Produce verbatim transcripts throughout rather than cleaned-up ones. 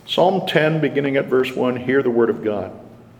Psalm ten, beginning at verse one, hear the word of God.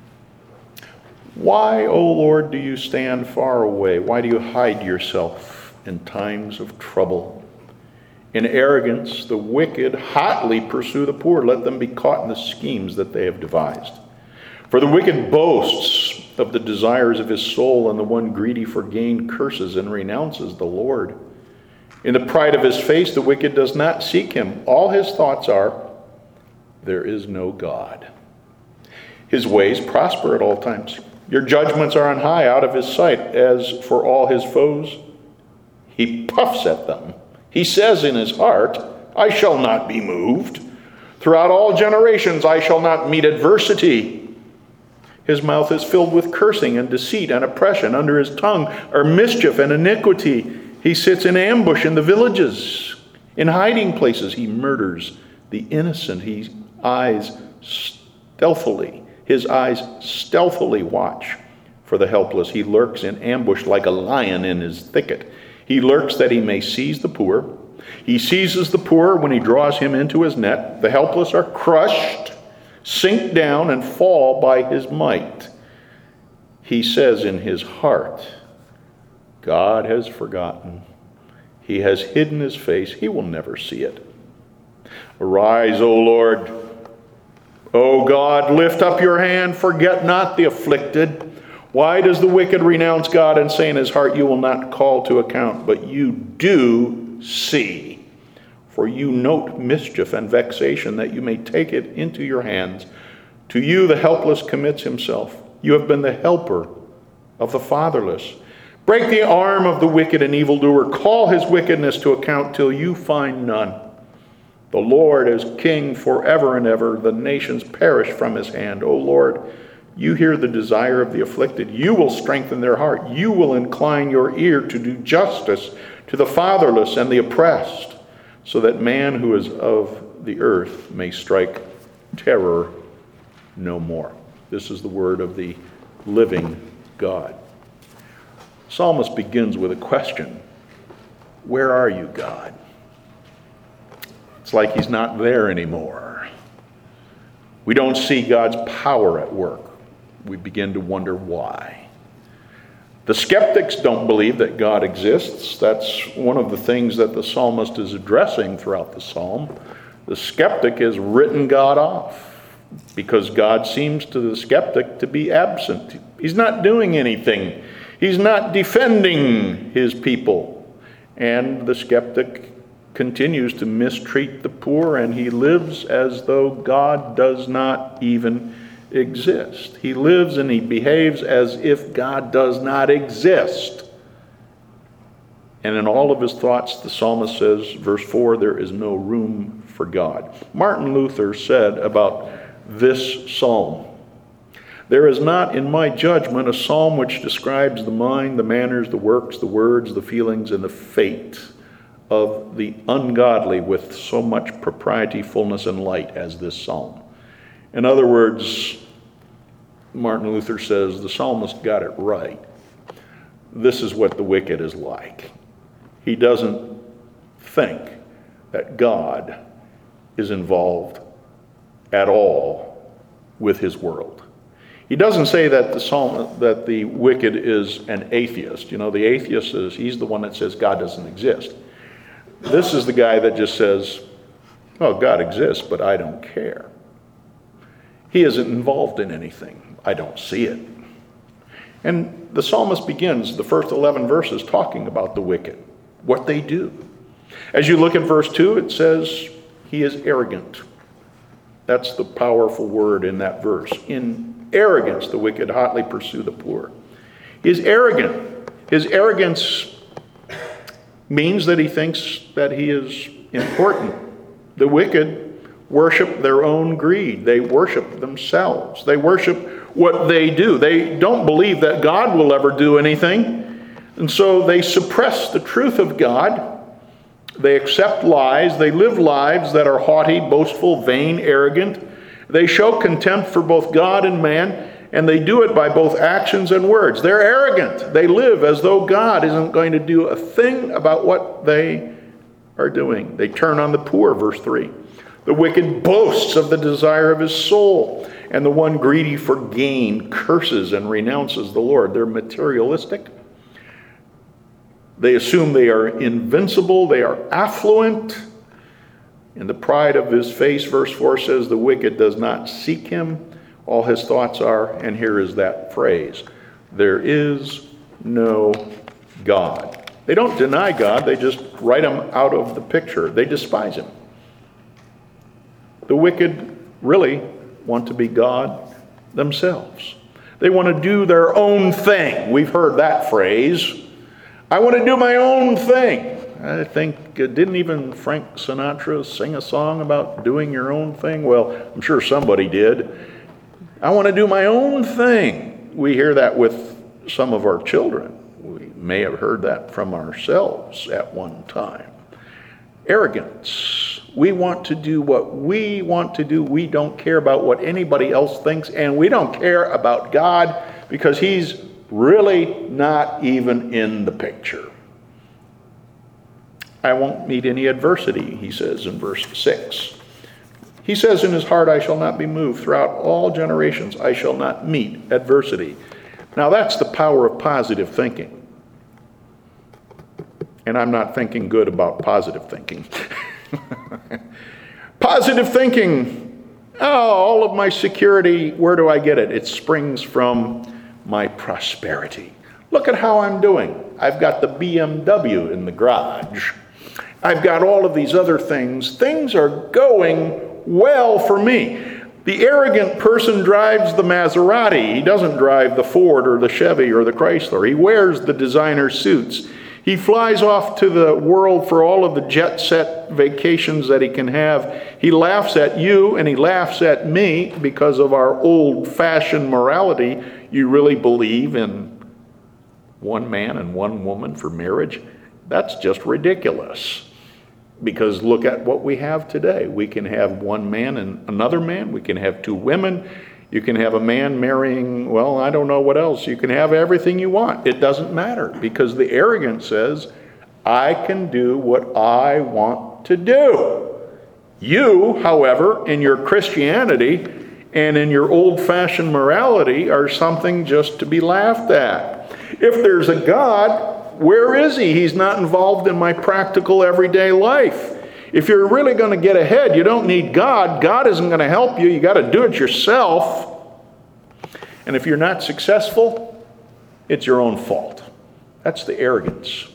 Why, O Lord, do you stand far away? Why do you hide yourself in times of trouble? In arrogance, the wicked hotly pursue the poor. Let them be caught in the schemes that they have devised. For the wicked boasts of the desires of his soul, and the one greedy for gain curses and renounces the Lord. In the pride of his face, the wicked does not seek him. All his thoughts are, there is no God. His ways prosper at all times. Your judgments are on high, out of his sight. As for all his foes, he puffs at them. He says in his heart, I shall not be moved. Throughout all generations I shall not meet adversity. His mouth is filled with cursing and deceit and oppression. Under his tongue are mischief and iniquity. He sits in ambush in the villages. In hiding places he murders the innocent. He eyes stealthily. His eyes stealthily watch for the helpless. He lurks in ambush like a lion in his thicket. He lurks that he may seize the poor. He seizes the poor when he draws him into his net. The helpless are crushed, sink down, and fall by his might. He says in his heart, God has forgotten. He has hidden his face. He will never see it. Arise, O Lord. O God, lift up your hand. Forget not the afflicted. Why does the wicked renounce God and say in his heart, you will not call to account? But you do see. For you note mischief and vexation, that you may take it into your hands. To you the helpless commits himself. You have been the helper of the fatherless. Break the arm of the wicked and evildoer. Call his wickedness to account till you find none. The Lord is king forever and ever. The nations perish from his hand. O Lord, you hear the desire of the afflicted. You will strengthen their heart. You will incline your ear to do justice to the fatherless and the oppressed, so that man who is of the earth may strike terror no more. This is the word of the living God. The psalmist begins with a question. Where are you, God? It's like he's not there anymore. We don't see God's power at work. We begin to wonder why. The skeptics don't believe that God exists. That's one of the things that the psalmist is addressing throughout the psalm. The skeptic has written God off because God seems to the skeptic to be absent. He's not doing anything. He's not defending his people. And the skeptic continues to mistreat the poor, and he lives as though God does not even exist. He lives and he behaves as if God does not exist. And in all of his thoughts, the psalmist says, verse four, there is no room for God. Martin Luther said about this psalm, there is not, in my judgment, a psalm which describes the mind, the manners, the works, the words, the feelings, and the fate of the ungodly with so much propriety, fullness, and light as this psalm. In other words, Martin Luther says the psalmist got it right. This is what the wicked is like. He doesn't think that God is involved at all with his world. He doesn't say that the psalm, that the wicked is an atheist. You know, the atheist is, he's the one that says God doesn't exist. This is the guy that just says, well, God exists, but I don't care. He isn't involved in anything. I don't see it. And the psalmist begins the first eleven verses talking about the wicked, what they do. As you look at verse two, it says he is arrogant. That's the powerful word in that verse. In arrogance, the wicked hotly pursue the poor. He is arrogant. His arrogance means that he thinks that he is important. The wicked worship their own greed. They worship themselves. They worship what they do. They don't believe that God will ever do anything. And so they suppress the truth of God. They accept lies. They live lives that are haughty, boastful, vain, arrogant. They show contempt for both God and man, and they do it by both actions and words. They're arrogant. They live as though God isn't going to do a thing about what they are doing. They turn on the poor, verse three. The wicked boasts of the desire of his soul, and the one greedy for gain curses and renounces the Lord. They're materialistic. They assume they are invincible. They are affluent. In the pride of his face, verse four says, the wicked does not seek him. All his thoughts are, and here is that phrase, there is no God. They don't deny God. They just write him out of the picture. They despise him. The wicked really want to be God themselves. They want to do their own thing. We've heard that phrase. I want to do my own thing. I think, uh, didn't even Frank Sinatra sing a song about doing your own thing? Well, I'm sure somebody did. I want to do my own thing. We hear that with some of our children. We may have heard that from ourselves at one time. Arrogance. We want to do what we want to do. We don't care about what anybody else thinks, and we don't care about God because he's really not even in the picture. I won't meet any adversity, he says in verse six. He says in his heart, I shall not be moved. Throughout all generations, I shall not meet adversity. Now that's the power of positive thinking. And I'm not thinking good about positive thinking. Positive thinking. Oh, all of my security, where do I get it? It springs from my prosperity. Look at how I'm doing. I've got the B M W in the garage. I've got all of these other things. Things are going well for me. The arrogant person drives the Maserati. He doesn't drive the Ford or the Chevy or the Chrysler. He wears the designer suits. He flies off to the world for all of the jet set vacations that he can have. He laughs at you and he laughs at me because of our old-fashioned morality. You really believe in one man and one woman for marriage? That's just ridiculous. Because look at what we have today. We can have one man and another man. We can have two women. You can have a man marrying, well, I don't know what else. You can have everything you want. It doesn't matter because the arrogant says, I can do what I want to do. You, however, in your Christianity and in your old-fashioned morality are something just to be laughed at. If there's a God, where is he? He's not involved in my practical everyday life. If you're really going to get ahead, you don't need God. God isn't going to help you. You got to do it yourself. And if you're not successful, it's your own fault. That's the arrogance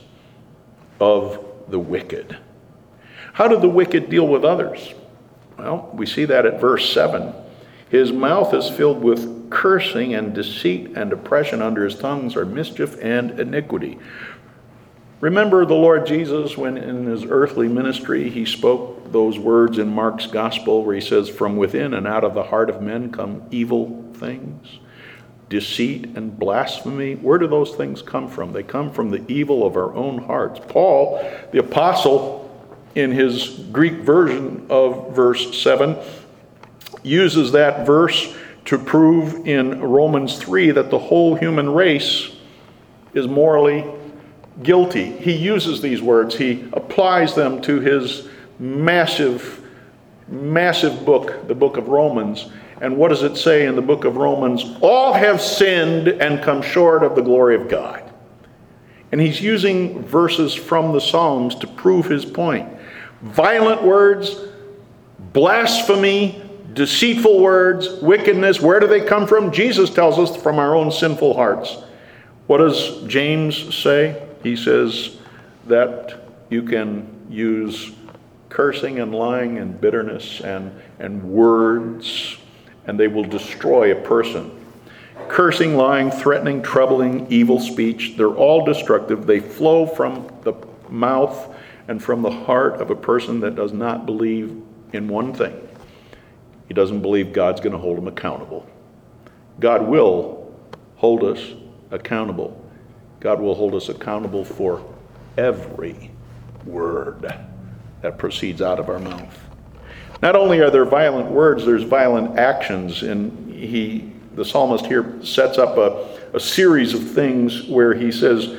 of the wicked. How do the wicked deal with others? Well, we see that at verse seven. His mouth is filled with cursing and deceit and oppression. Under his tongues are mischief and iniquity. Remember the Lord Jesus when in his earthly ministry he spoke those words in Mark's gospel where he says, from within and out of the heart of men come evil things, deceit and blasphemy. Where do those things come from? They come from the evil of our own hearts. Paul, the apostle, in his Greek version of verse seven, uses that verse to prove in Romans three that the whole human race is morally guilty. He uses these words. He applies them to his massive, massive book, the book of Romans. And what does it say in the book of Romans? All have sinned and come short of the glory of God. And he's using verses from the Psalms to prove his point. Violent words, blasphemy, deceitful words, wickedness, where do they come from? Jesus tells us from our own sinful hearts. What does James say? He says that you can use cursing and lying and bitterness and, and words, and they will destroy a person. Cursing, lying, threatening, troubling, evil speech, they're all destructive. They flow from the mouth and from the heart of a person that does not believe in one thing. He doesn't believe God's going to hold him accountable. God will hold us accountable. God will hold us accountable for every word that proceeds out of our mouth. Not only are there violent words, there's violent actions. And he, the psalmist here sets up a, a series of things where he says,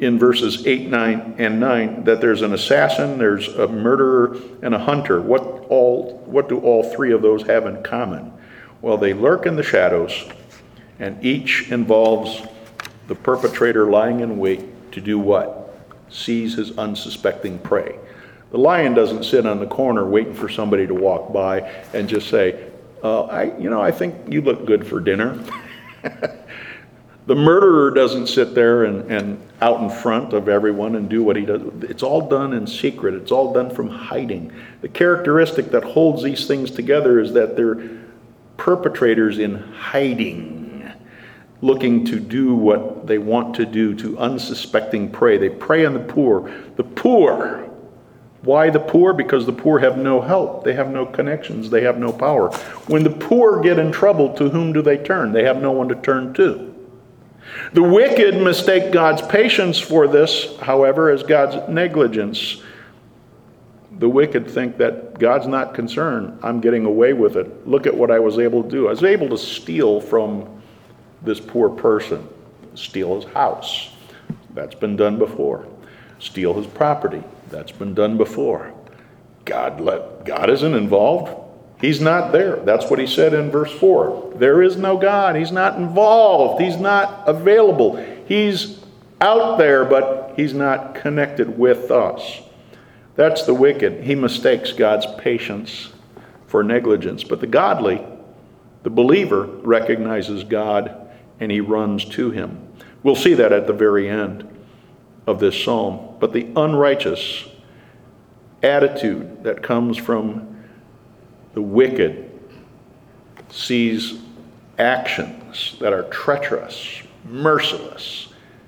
in verses eight, nine, and nine that there's an assassin, there's a murderer, and a hunter. What all what do all three of those have in common? Well, they lurk in the shadows, and each involves the perpetrator lying in wait to do what? Seize his unsuspecting prey. The lion doesn't sit on the corner waiting for somebody to walk by and just say, uh, I, you know, I think you look good for dinner. The murderer doesn't sit there and, and out in front of everyone and do what he does. It's all done in secret. It's all done from hiding. The characteristic that holds these things together is that they're perpetrators in hiding, looking to do what they want to do to unsuspecting prey. They prey on the poor. The poor. Why the poor? Because the poor have no help. They have no connections. They have no power. When the poor get in trouble, to whom do they turn? They have no one to turn to. The wicked mistake God's patience for this, however, as God's negligence. The wicked think that God's not concerned. I'm getting away with it. Look at what I was able to do. I was able to steal from this poor person. Steal his house. That's been done before. Steal his property. That's been done before. God let God isn't involved. He's not there. That's what he said in verse four. There is no God. He's not involved. He's not available. He's out there, but he's not connected with us. That's the wicked. He mistakes God's patience for negligence. But the godly, the believer, recognizes God and he runs to him. We'll see that at the very end of this psalm. But the unrighteous attitude that comes from the wicked sees actions that are treacherous, merciless,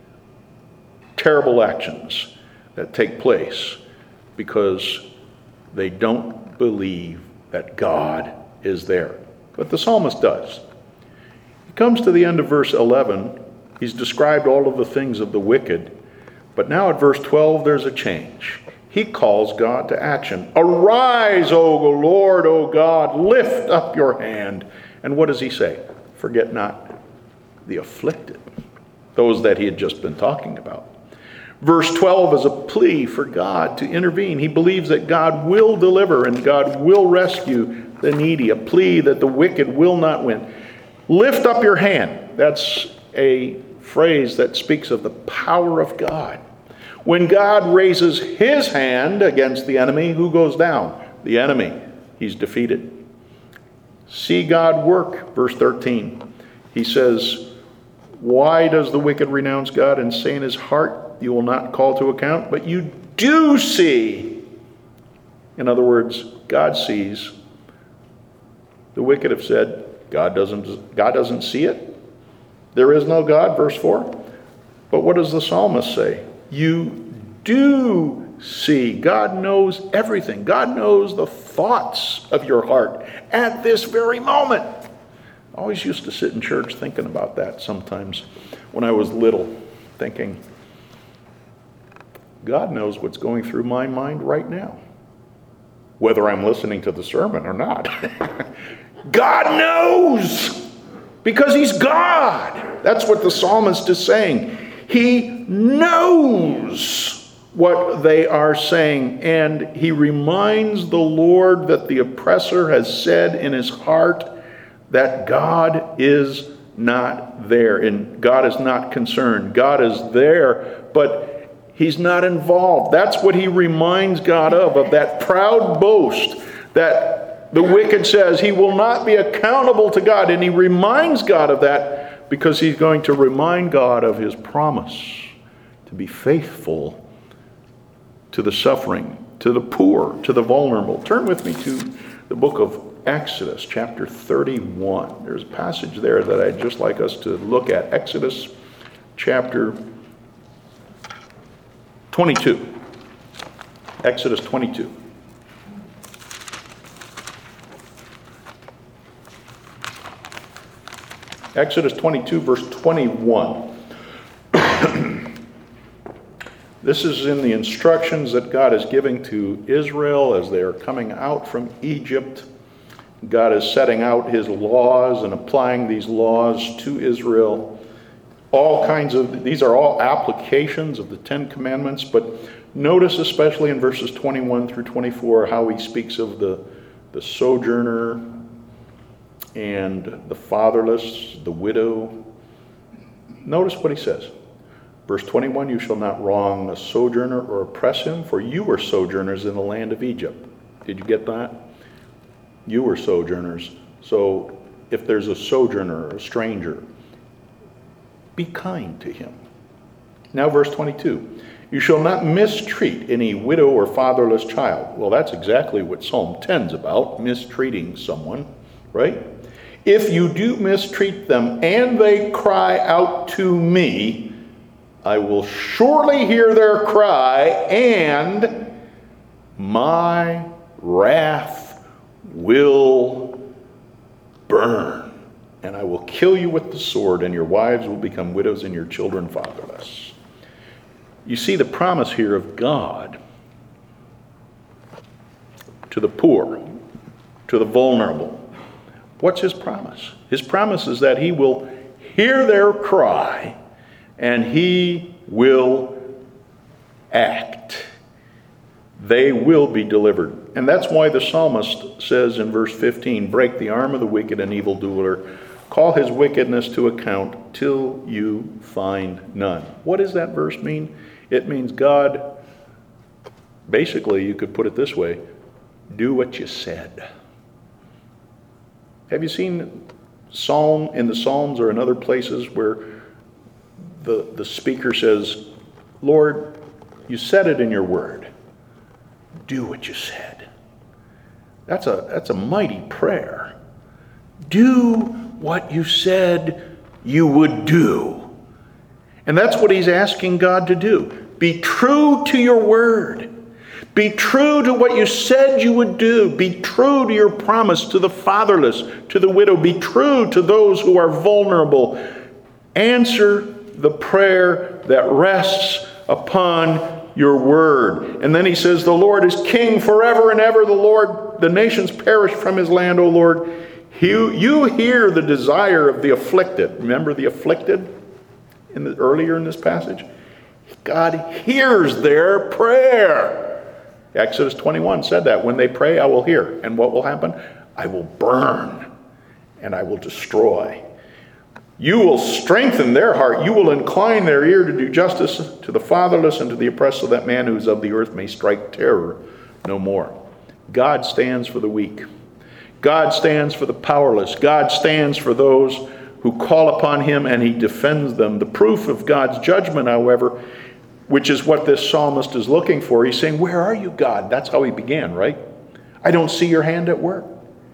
terrible actions that take place because they don't believe that God is there. But the psalmist does. He comes to the end of verse eleven. He's described all of the things of the wicked. But now at verse twelve, there's a change. He calls God to action. Arise, O Lord, O God, lift up your hand. And what does he say? Forget not the afflicted, those that he had just been talking about. Verse twelve is a plea for God to intervene. He believes that God will deliver and God will rescue the needy, a plea that the wicked will not win. Lift up your hand. That's a phrase that speaks of the power of God. When God raises his hand against the enemy, who goes down? The enemy. He's defeated. See God work, verse thirteen. He says, why does the wicked renounce God and say in his heart, you will not call to account? But you do see. In other words, God sees. The wicked have said, God doesn't, God doesn't see it. There is no God, verse four. But what does the psalmist say? You do see. God knows everything. God knows the thoughts of your heart at this very moment. I always used to sit in church thinking about that sometimes when I was little, thinking, God knows what's going through my mind right now, whether I'm listening to the sermon or not. God knows, because he's God. That's what the psalmist is saying. He knows what they are saying, and he reminds the Lord that the oppressor has said in his heart that God is not there, and God is not concerned. God is there, but he's not involved. That's what he reminds God of, of that proud boast that the wicked says he will not be accountable to God, and he reminds God of that because he's going to remind God of his promise to be faithful to the suffering, to the poor, to the vulnerable. Turn with me to the book of Exodus, chapter thirty-one. There's a passage there that I'd just like us to look at. Exodus, chapter twenty-two. Exodus twenty-two. Exodus twenty-two, verse twenty-one. This is in the instructions that God is giving to Israel as they are coming out from Egypt. God is setting out his laws and applying these laws to Israel. all kinds of, these are all applications of the Ten Commandments, but notice especially in verses twenty-one through twenty-four how he speaks of the, the sojourner and the fatherless, the widow. Notice what he says. Verse twenty-one, you shall not wrong a sojourner or oppress him, for you were sojourners in the land of Egypt. Did you get that? You were sojourners. So if there's a sojourner or a stranger, be kind to him. Now verse twenty-two, you shall not mistreat any widow or fatherless child. Well, that's exactly what Psalm ten's about, mistreating someone, right? If you do mistreat them and they cry out to me, I will surely hear their cry, and my wrath will burn. And I will kill you with the sword, and your wives will become widows and your children fatherless. You see the promise here of God to the poor, to the vulnerable. What's his promise? His promise is that he will hear their cry and he will act. They will be delivered. And that's why the psalmist says in verse fifteen, break the arm of the wicked and evildoer, call his wickedness to account till you find none. What does that verse mean? It means God, basically you could put it this way, do what you said. Have you seen Psalm in the Psalms or in other places where the, the speaker says, Lord, you said it in your word. Do what you said. That's a, that's a mighty prayer. Do what you said you would do. And that's what he's asking God to do. Be true to your word. Be true to what you said you would do. Be true to your promise to the fatherless, to the widow. Be true to those who are vulnerable. Answer the prayer that rests upon your word. And then he says, the Lord is king forever and ever. The Lord, the nations perish from his land, O Lord. You, you hear the desire of the afflicted. Remember the afflicted in the, earlier in this passage? God hears their prayer. Exodus twenty-one said that. When they pray, I will hear. And what will happen? I will burn and I will destroy. You will strengthen their heart. You will incline their ear to do justice to the fatherless and to the oppressed, so that man who is of the earth may strike terror no more. God stands for the weak. God stands for the powerless. God stands for those who call upon him, and he defends them. The proof of God's judgment, however, which is what this psalmist is looking for, he's saying, where are you, God? That's how he began, right? I don't see your hand at work.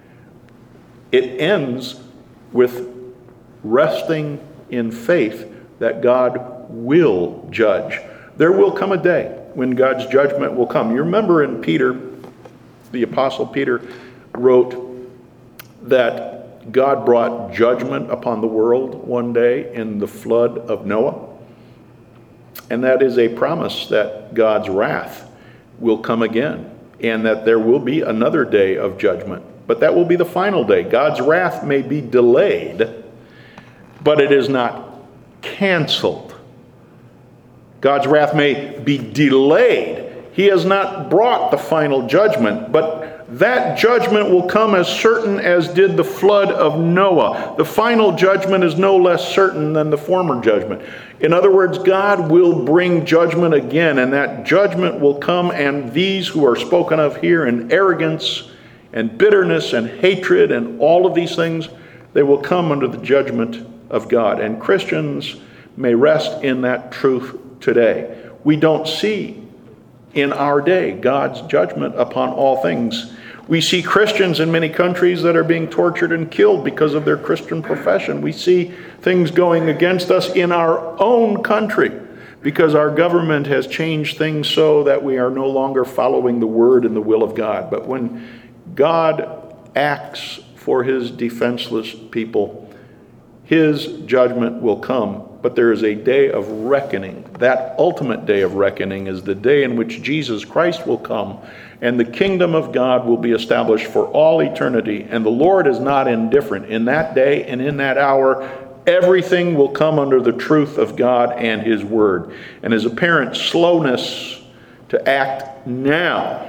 It ends with resting in faith that God will judge. There will come a day when God's judgment will come. You remember in Peter, the Apostle Peter wrote that God brought judgment upon the world one day in the flood of Noah. And that is a promise that God's wrath will come again, and that there will be another day of judgment. But that will be the final day. God's wrath may be delayed, but it is not canceled. God's wrath may be delayed. He has not brought the final judgment, but that judgment will come as certain as did the flood of Noah. The final judgment is no less certain than the former judgment. In other words, God will bring judgment again, and that judgment will come, and these who are spoken of here in arrogance and bitterness and hatred and all of these things, they will come under the judgment of God. And Christians may rest in that truth today. We don't see in our day God's judgment upon all things. We see Christians in many countries that are being tortured and killed because of their Christian profession. We see things going against us in our own country because our government has changed things so that we are no longer following the word and the will of God. But when God acts for his defenseless people, his judgment will come. But there is a day of reckoning. That ultimate day of reckoning is the day in which Jesus Christ will come, and the kingdom of God will be established for all eternity. And the Lord is not indifferent. In that day and in that hour, everything will come under the truth of God and his word. And his apparent slowness to act now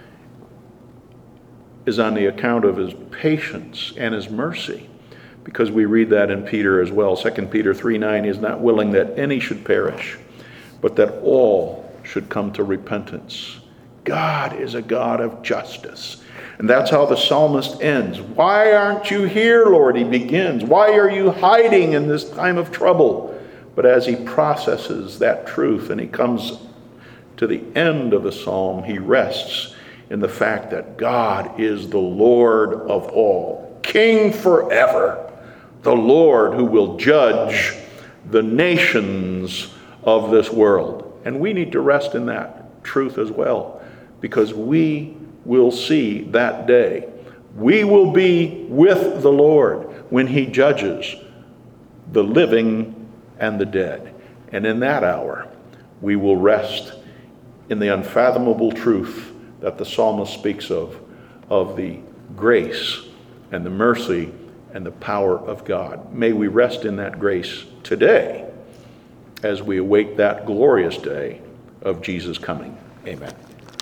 is on the account of his patience and his mercy, because we read that in Peter as well. Second Peter three nine, he is not willing that any should perish, but that all should come to repentance. God is a God of justice. And that's how the psalmist ends. Why aren't you here, Lord? He begins. Why are you hiding in this time of trouble? But as he processes that truth and he comes to the end of the psalm, he rests in the fact that God is the Lord of all, King forever, the Lord who will judge the nations of this world. And we need to rest in that truth as well, because we will see that day. We will be with the Lord when he judges the living and the dead. And in that hour, we will rest in the unfathomable truth that the psalmist speaks of, of the grace and the mercy and the power of God. May we rest in that grace today as we await that glorious day of Jesus' coming. Amen.